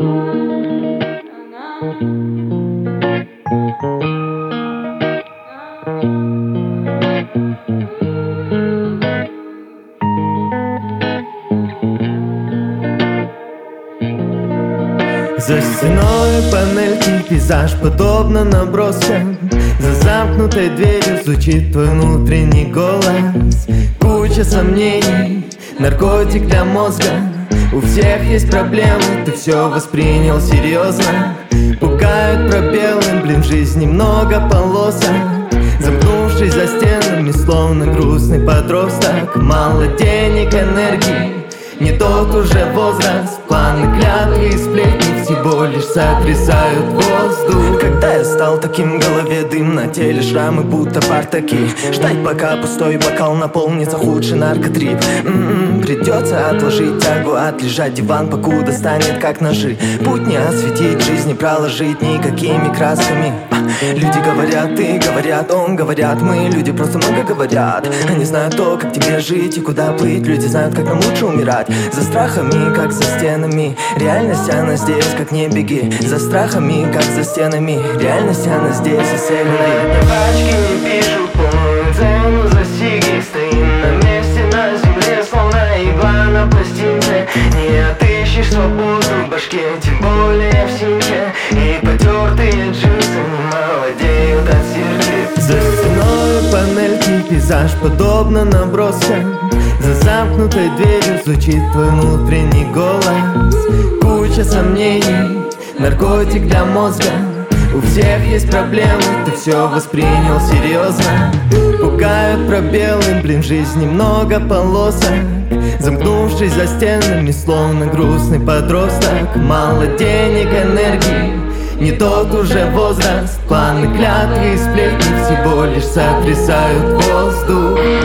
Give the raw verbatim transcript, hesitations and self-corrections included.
За стеной панельки, пейзаж подобно наброскам. За замкнутой дверью звучит твой внутренний голос. Куча сомнений, наркотик для мозга. У всех есть проблемы, ты все воспринял серьезно. Пугают пробелы, блин, в жизни много полосок. Замкнувшись за стенами, словно грустный подросток. Мало денег, энергии, не тот уже возраст. Планы, клятвы и сплетни всего лишь сотрясают воздух. Когда я стал таким, в голове дым, на теле шрамы, будто партаки. Ждать, пока пустой бокал наполнится, худший наркотрип. М-м-м, придется отложить тягу, отлежать диван, покуда станет как ножи. Путь не осветить, жизнь не проложить никакими красками. Люди говорят, ты, говорят, он, говорят мы. Люди просто много говорят. Они знают то, как тебе жить и куда плыть. Люди знают, как нам лучше умирать. За страхами, как за стенами. Реальность, она здесь, как не беги. За страхами, как за стенами. Реальность, она здесь, и сильная. Пачки не пишут полную цену за сиги. Стоим на месте, на земле, словно игла на пластинке. Не отыщешь свободу в башке, тем более в семье. И потертые джинсы не молодеют от сердца. За стеной панельки, пейзаж подобно наброскам. За замкнутой дверью звучит твой внутренний голос. Куча сомнений, наркотик для мозга. У всех есть проблемы, ты все воспринял серьезно. Пугают пробелы, блин, в жизни много полосок. Замкнувшись за стенами, словно грустный подросток. Мало денег, энергии, не тот уже возраст. Планы, клятвы и сплетни всего лишь сотрясают воздух.